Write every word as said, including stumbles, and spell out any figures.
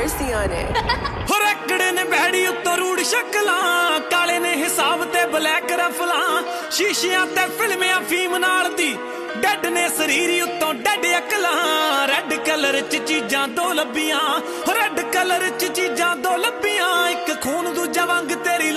mercy on it. हो रकड़े ने बैड़ी उत्तों rude शक्लां, काले ने हिसाब ते ब्लैक रफलां, शीशियां ते फिल्मियां फीम नाल दी, डैड ने शरीर उत्तों डैड अकलां। रेड कलर च चीजां दो लब्बियां, रेड कलर च चीजां दो लब्बियां, एक खून दूजा वंग तेरी